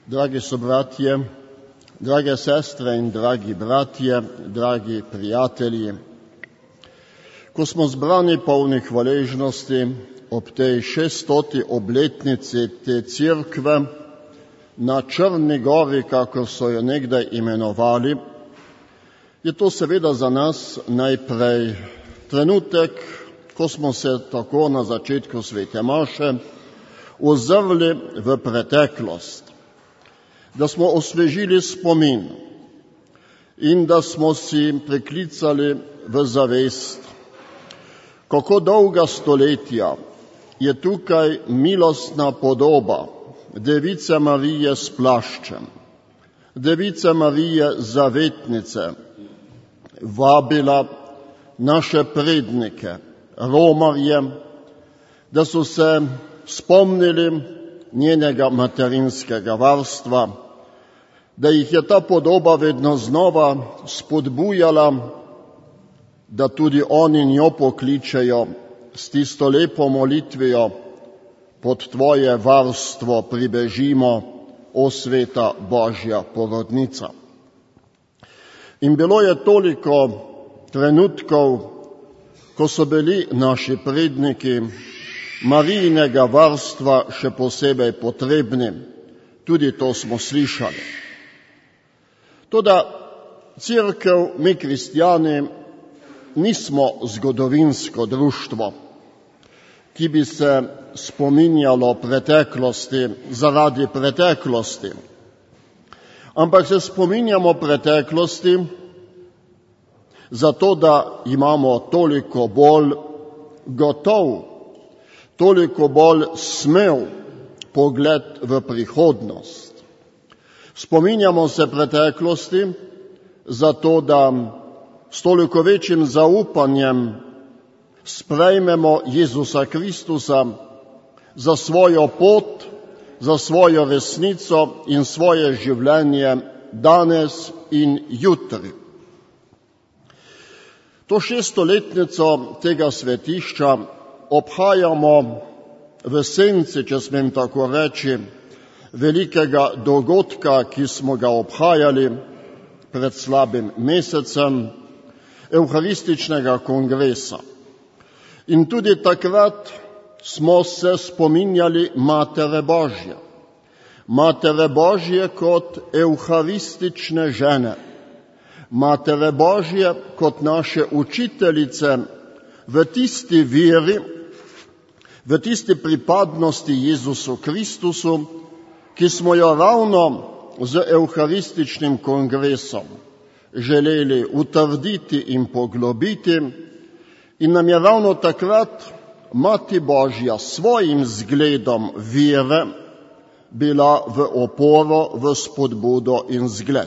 Dragi sobratje, drage sestre in dragi bratje, dragi prijatelji, ko smo zbrani polni hvaležnosti ob tej 600. obletnici te cerkve na Črni gori, kako so jo nekdaj imenovali, je to seveda za nas najprej trenutek, ko smo se tako na začetku svete maše ozrli v preteklost, da smo osvežili spomin in da smo si priklicali v zavest, kako dolga stoletja je tukaj milostna podoba Device Marije s plaščem, Device Marije zavetnice, vabila naše prednike, romarje, da so se spomnili njenega materinskega varstva, da jih je ta podoba vedno znova spodbujala, da tudi oni njo pokličejo s tisto lepo molitvijo: pod tvoje varstvo pribežimo, o sveta Božja porodnica. In bilo je toliko trenutkov, ko so bili naši predniki Marijinega varstva še posebej potrebni. Tudi to smo slišali. Toda cerkev, mi kristjani, nismo zgodovinsko društvo, ki bi se spominjalo preteklosti zaradi preteklosti, ampak se spominjamo preteklosti zato, da imamo toliko bolj gotov, toliko bolj smel pogled v prihodnost. Spominjamo se preteklosti zato, da s toliko večjim zaupanjem sprejmemo Jezusa Kristusa za svojo pot, za svojo resnico in svoje življenje danes in jutri. To 600-letnico tega svetišča obhajamo v senci, če smem tako reči, velikega dogodka, ki smo ga obhajali pred slabim mesecem, Evharističnega kongresa. In tudi takrat smo se spominjali Matere Božje. Matere Božje kot evharistične žene. Matere Božje kot naše učiteljice v tisti veri, v tisti pripadnosti Jezusu Kristusu, ki smo jo ravno z evharističnim kongresom želeli utrditi in poglobiti, in nam je ravno takrat Mati Božja svojim zgledom vere bila v oporo, v spodbudo in zgled.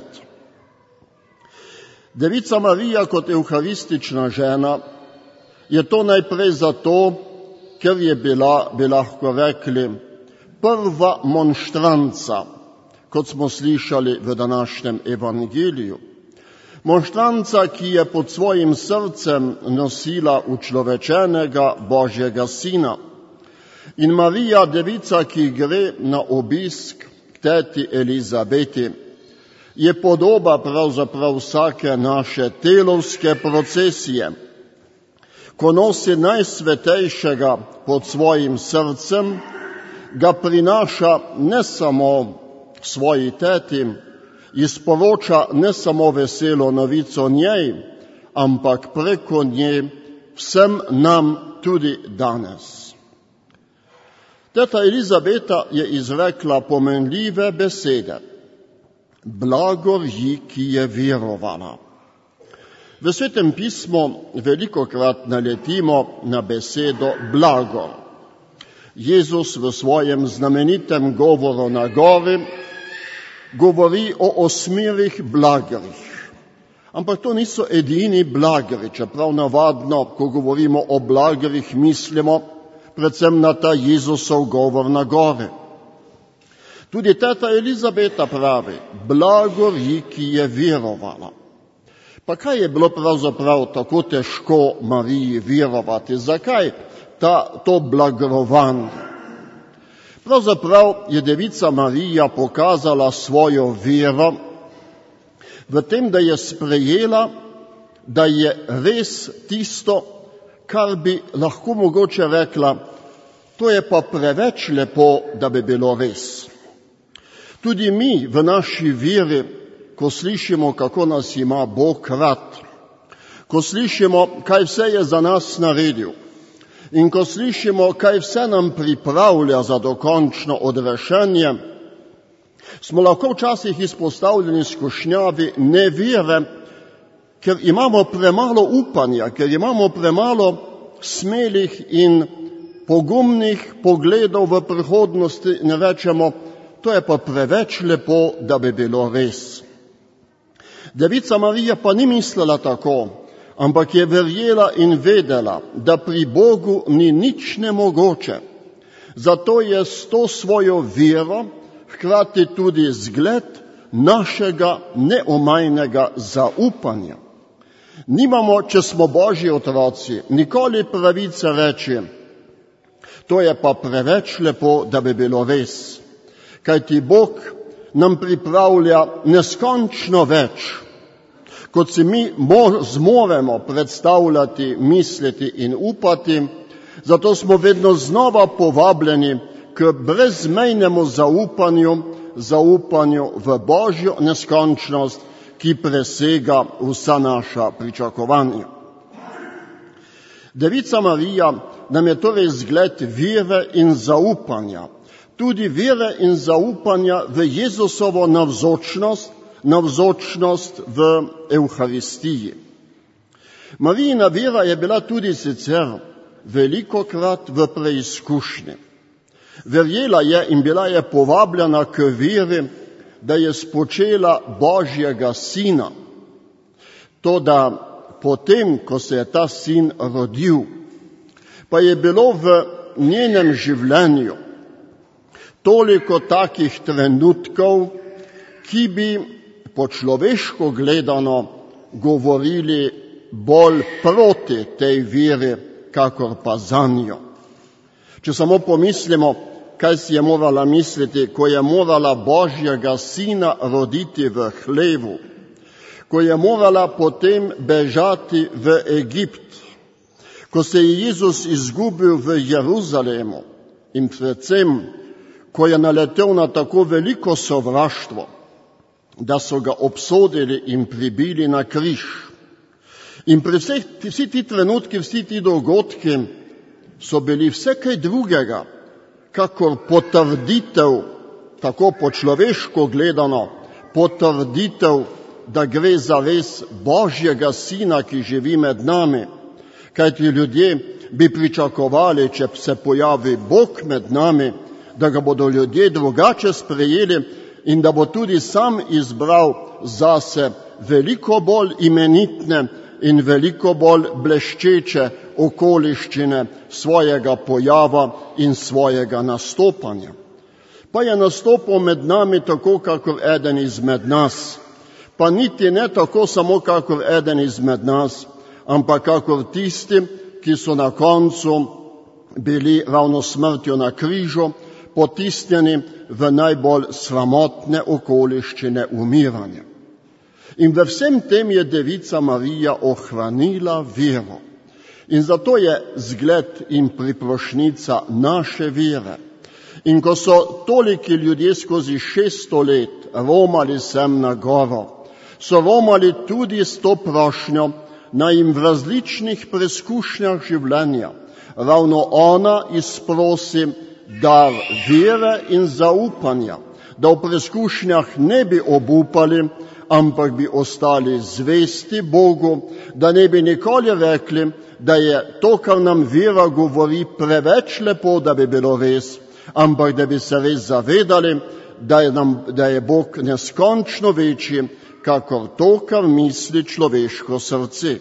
Devica Marija kot evharistična žena je to najprej zato, ker je bila, bi lahko rekli, prva monštranca, kot smo slišali v današnjem evangeliju. Monštranca, ki je pod svojim srcem nosila učlovečenega Božjega sina. In Marija, devica, ki gre na obisk k teti Elizabeti, je podoba pravzaprav vsake naše telovske procesije, ko nosi najsvetejšega pod svojim srcem, ga prinaša ne samo svoji teti, izporoča ne samo veselo novico njej, ampak preko nje vsem nam tudi danes. Teta Elizabeta je izrekla pomenljive besede: blagor ji, ki je verovala. V Svetem pismu velikokrat naletimo na besedo blagor. Jezus v svojem znamenitem govoru na gori govori o 8 blagarjih. Ampak to niso edini blagarji, čeprav navadno, ko govorimo o blagarjih, mislimo predvsem na ta Jezusov govor na gori. Tudi teta Elizabeta pravi: blagor ji, ki je verovala. Pa kaj je bilo pravzaprav tako težko Mariji verovati? Zakaj to blagrovanje? Pravzaprav je devica Marija pokazala svojo vero v tem, da je sprejela, da je res tisto, kar bi lahko mogoče rekla, to je pa preveč lepo, da bi bilo res. Tudi mi v naši veri, ko slišimo, kako nas ima Bog rad, ko slišimo, kaj vse je za nas naredil in ko slišimo, kaj vse nam pripravlja za dokončno odrešenje, smo lahko včasih izpostavljeni skušnjavi nevere, ker imamo premalo upanja, ker imamo premalo smelih in pogumnih pogledov v prihodnosti in rečemo, to je pa preveč lepo, da bi bilo res. Devica Marija pa ni mislila tako, ampak je verjela in vedela, da pri Bogu ni nič nemogoče. Zato je s to svojo vero hkrati tudi zgled našega neomajnega zaupanja. Nimamo, če smo Božji otroci, nikoli pravice reči, to je pa preveč lepo, da bi bilo res. Kajti Bog nam pripravlja neskončno več, kot si mi zmoremo predstavljati, misliti in upati, zato smo vedno znova povabljeni k brezmejnemu zaupanju v Božjo neskončnost, ki presega vsa naša pričakovanja. Devica Marija nam je torej zgled vere in zaupanja, tudi vere in zaupanja v Jezusovo navzočnost v Evharistiji. Marijina vera je bila tudi sicer velikokrat v preizkušnji. Verjela je in bila je povabljena k veri, da je spočela Božjega sina. Toda potem, ko se je ta sin rodil, pa je bilo v njenem življenju toliko takih trenutkov, ki bi po človeško gledano govorili bolj proti tej veri, kakor pa zanjo. Če samo pomislimo, kaj si je morala misliti, ko je morala Božjega sina roditi v hlevu, ko je morala potem bežati v Egipt, ko se je Jezus izgubil v Jeruzalemu in predvsem, ko je naletel na tako veliko sovraštvo, da so ga obsodili in pribili na križ. In pri vsi ti trenutki, vsi ti dogodki so bili vse kaj drugega, kakor potrditev, tako po človeško gledano, potrditev, da gre za res Božjega sina, ki živi med nami. Kajti ljudje bi pričakovali, če se pojavi Bog med nami, da ga bodo ljudje drugače sprejeli in da bo tudi sam izbral zase veliko bolj imenitne in veliko bolj bleščeče okoliščine svojega pojava in svojega nastopanja. Pa je nastopil med nami tako, kakor eden izmed nas, pa niti ne tako samo, kakor eden izmed nas, ampak kakor tisti, ki so na koncu bili ravno smrtjo na križu, potisnjeni v najbolj sramotne okoliščine umiranja. In v vsem tem je devica Marija ohranila vero. In zato je zgled in priprošnjica naše vere. In ko so toliki ljudje skozi 600 let romali sem na goro, so romali tudi s to prošnjo, naj jim v različnih preskušnjah življenja ravno ona izprosi dar vere in zaupanja, da v preskušnjah ne bi obupali, ampak bi ostali zvesti Bogu, da ne bi nikoli rekli, da je to, kar nam vera govori, preveč lepo, da bi bilo res, ampak da bi se res zavedali, da je Bog neskončno večji, kakor to, kar misli človeško srce.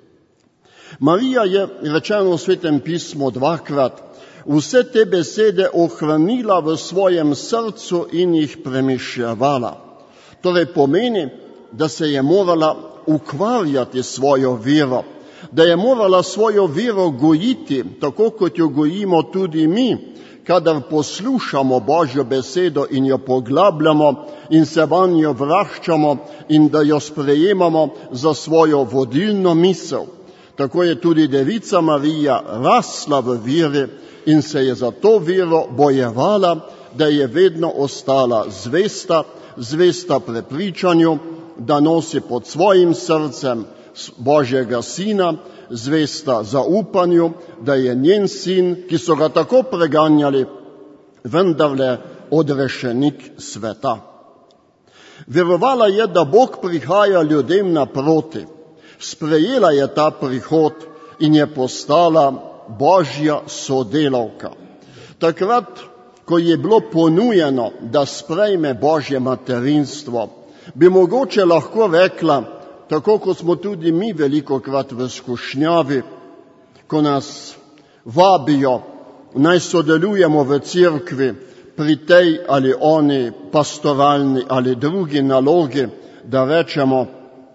Marija je, rečeno v Svetem pismu dvakrat, vse te besede ohranila v svojem srcu in jih premišljevala. Torej pomeni, da se je morala ukvarjati svojo vero, da je morala svojo vero gojiti, tako kot jo gojimo tudi mi, kadar poslušamo Božjo besedo in jo poglabljamo in se vanjo vraščamo in da jo sprejemamo za svojo vodilno misel. Tako je tudi devica Marija rasla v veri in se je za to vero bojevala, da je vedno ostala zvesta prepričanju, da nosi pod svojim srcem Božjega sina, zvesta zaupanju, da je njen sin, ki so ga tako preganjali, vendarle odrešenik sveta. Verovala je, da Bog prihaja ljudem naproti. Sprejela je ta prihod in je postala Božja sodelavka. Takrat, ko je bilo ponujeno, da sprejme Božje materinstvo, bi mogoče lahko rekla, tako kot smo tudi mi velikokrat v skušnjavi, ko nas vabijo, naj sodelujemo v cerkvi pri tej ali oni pastoralni ali drugi nalogi, da rečemo,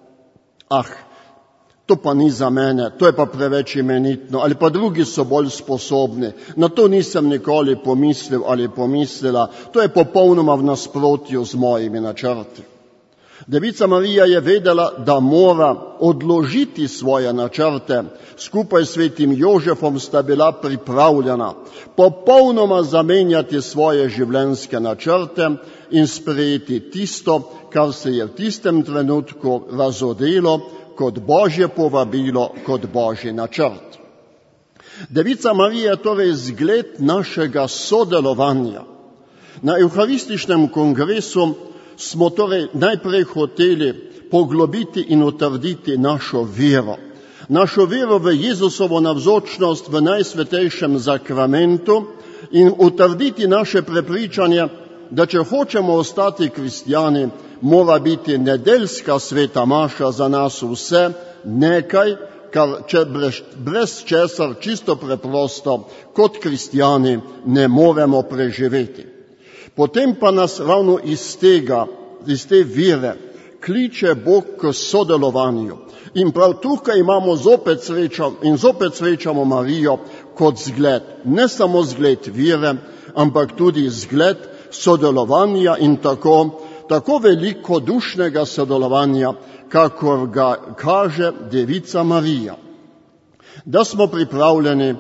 to pa ni za mene, to je pa preveč imenitno, ali pa drugi so bolj sposobni, na to nisem nikoli pomislil ali pomislila, to je popolnoma v nasprotju z mojimi načrti. Devica Marija je vedela, da mora odložiti svoje načrte. Skupaj s svetim Jožefom sta bila pripravljena popolnoma zamenjati svoje življenjske načrte in sprejeti tisto, kar se je v tistem trenutku razodelo kot Božje povabilo, kot Božji načrt. Devica Marija je torej zgled našega sodelovanja. Na Evharističnem kongresu smo torej najprej hoteli poglobiti in utrditi našo vero. Našo vero v Jezusovo navzočnost v najsvetejšem zakramentu in utrditi naše prepričanje, da če hočemo ostati kristjani, mora biti nedeljska sveta maša za nas vse nekaj, brez česar čisto preprosto kot kristjani ne moremo preživeti. Potem pa nas ravno iz te vere kliče Bog k sodelovanju. In prav tukaj imamo zopet srečamo Marijo kot zgled. Ne samo zgled vere, ampak tudi zgled sodelovanja in tako velikodušnega sodelovanja, kakor ga kaže devica Marija. Da smo pripravljeni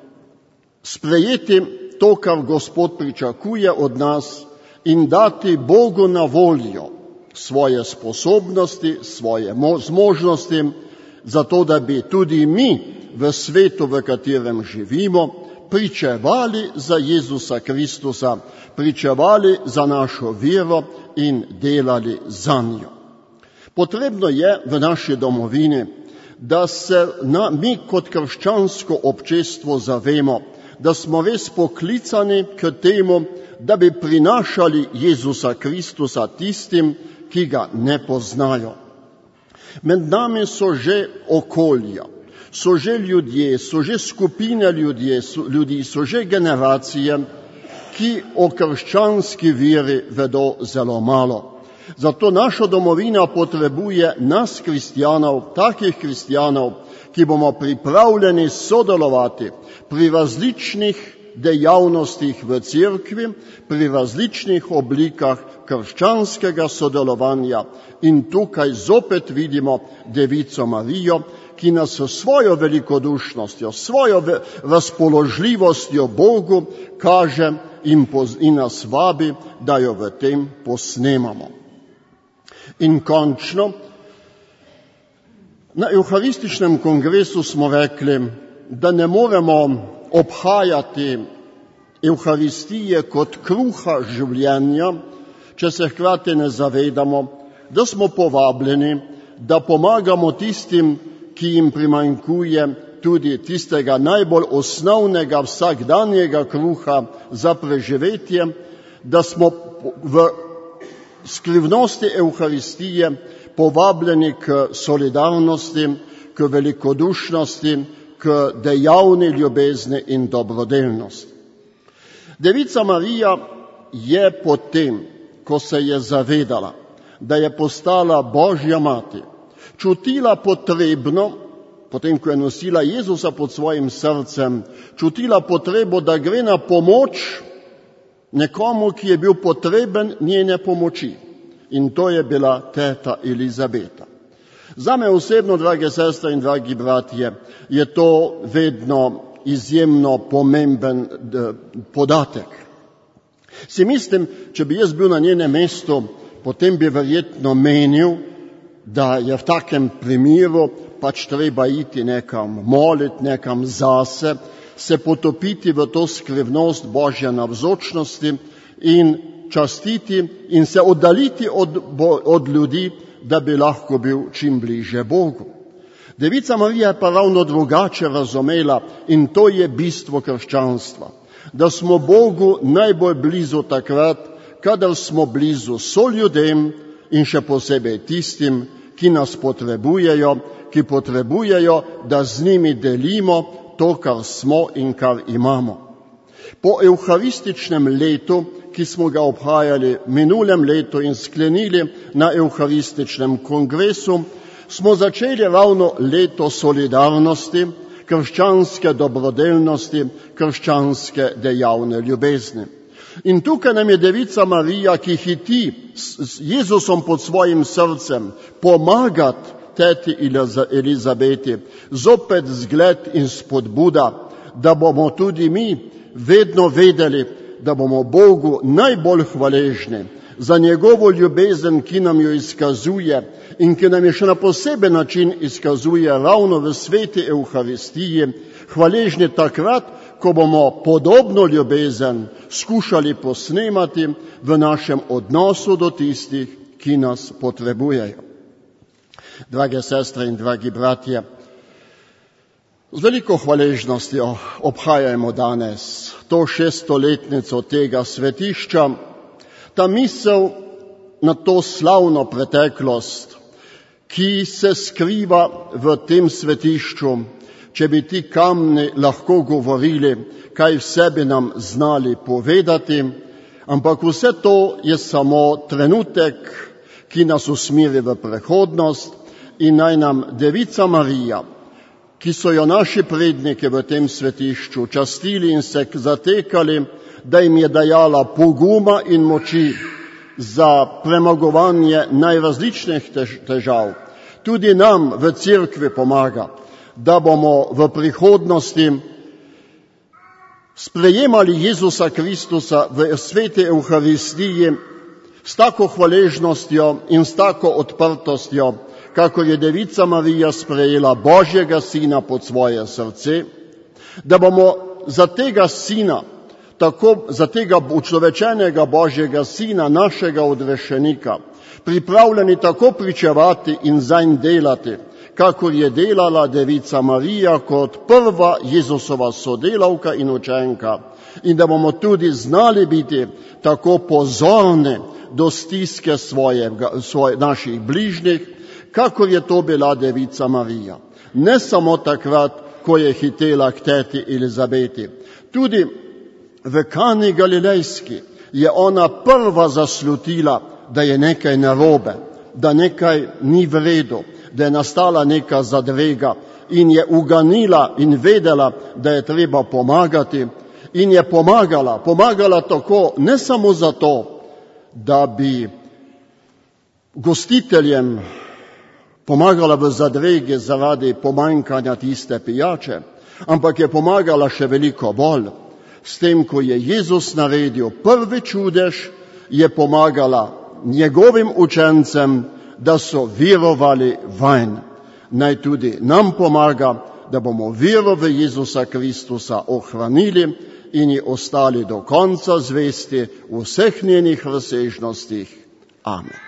sprejeti to, kar Gospod pričakuje od nas in dati Bogu na voljo svoje sposobnosti, svoje zmožnosti, zato da bi tudi mi v svetu, v katerem živimo, pričevali za Jezusa Kristusa, pričevali za našo vero in delali za njo. Potrebno je v naši domovini, da se mi kot krščansko občestvo zavemo, da smo res poklicani k temu, da bi prinašali Jezusa Kristusa tistim, ki ga ne poznajo. Med nami so že okolja, so že ljudje, so že skupine ljudi, so že generacije, ki o krščanski veri vedo zelo malo. Zato naša domovina potrebuje nas kristjanov, takih kristjanov, ki bomo pripravljeni sodelovati pri različnih dejavnostih v cerkvi, pri različnih oblikah krščanskega sodelovanja. In tukaj zopet vidimo devico Marijo, ki nas s svojo velikodušnostjo, svojo razpoložljivostjo Bogu kaže in nas vabi, da jo v tem posnemamo. In končno, na Evharističnem kongresu smo rekli, da ne moremo obhajati Evharistije kot kruha življenja, če se hkrati ne zavedamo, da smo povabljeni, da pomagamo tistim, ki jim primanjkuje tudi tistega najbolj osnovnega vsakdanjega kruha za preživetje, da smo v skrivnosti Evharistije povabljeni k solidarnosti, k velikodušnosti, k dejavni ljubezni in dobrodelnosti. Devica Marija je potem, ko se je zavedala, da je postala Božja mati, čutila potrebno, potem ko je nosila Jezusa pod svojim srcem, čutila potrebo, da gre na pomoč nekomu, ki je bil potreben njene pomoči. In to je bila teta Elizabeta. Zame osebno, drage sestre in dragi bratje, je to vedno izjemno pomemben podatek. Si mislim, če bi jaz bil na njenem mestu, potem bi verjetno menil, da je v takem primeru pač treba iti nekam moliti, nekam zase, se potopiti v to skrivnost Božje navzočnosti in častiti in se oddaliti od ljudi, da bi lahko bil čim bliže Bogu. Devica Marija je pa ravno drugače razumela in to je bistvo krščanstva, da smo Bogu najbolj blizu takrat, kadar smo blizu soljudem in še posebej tistim, ki nas potrebujejo, ki potrebujejo, da z njimi delimo to, kar smo in kar imamo. Po evharističnem letu, ki smo ga obhajali minulem letu in sklenili na evharističnem kongresu, smo začeli ravno leto solidarnosti, krščanske dobrodelnosti, krščanske dejavne ljubezni. In tukaj nam je Devica Marija, ki hiti s Jezusom pod svojim srcem, pomagati teti Elizabeti, zopet zgled in spodbuda, da bomo tudi mi vedno vedeli, da bomo Bogu najbolj hvaležni za njegovo ljubezen, ki nam jo izkazuje in ki nam je še na poseben način izkazuje ravno v sveti Evharistiji, hvaležni takrat, ko bomo podobno ljubezen skušali posnemati v našem odnosu do tistih, ki nas potrebujejo. Drage sestre in dragi bratje, z veliko hvaležnostjo obhajajmo danes to 600-letnico tega svetišča, ta misel na to slavno preteklost, ki se skriva v tem svetišču. Če bi ti kamni lahko govorili, kaj vse bi nam znali povedati, ampak vse to je samo trenutek, ki nas usmeri v prihodnost in naj nam Devica Marija, ki so jo naši predniki v tem svetišču častili in se zatekali, da jim je dajala poguma in moči za premagovanje najrazličnejših težav. Tudi nam v cerkvi pomaga, da bomo v prihodnosti sprejemali Jezusa Kristusa v sveti Evharistiji s tako hvaležnostjo in s tako odprtostjo, kako je Devica Marija sprejela Božjega Sina pod svoje srce, da bomo za tega Sina, za tega učlovečenega Božjega Sina, našega odrešenika, pripravljeni tako pričevati in zanj delati, kakor je delala Devica Marija kot prva Jezusova sodelavka in učenka, in da bomo tudi znali biti tako pozorni do stiske naših bližnjih, kakor je to bila Devica Marija. Ne samo takrat, ko je hitela k teti Elizabeti. Tudi v Kani Galilejski je ona prva zaslutila, da je nekaj narobe, da nekaj ni v redu, da je nastala neka zadrega in je uganila in vedela, da je treba pomagati in je pomagala tako ne samo zato, da bi gostiteljem pomagala v zadregi zaradi pomanjkanja tiste pijače, ampak je pomagala še veliko bolj. S tem, ko je Jezus naredil prvi čudež, je pomagala njegovim učencem, da so verovali vanj. Naj tudi nam pomaga, da bomo vero v Jezusa Kristusa ohranili in ji ostali do konca zvesti v vseh njenih razsežnostih. Amen.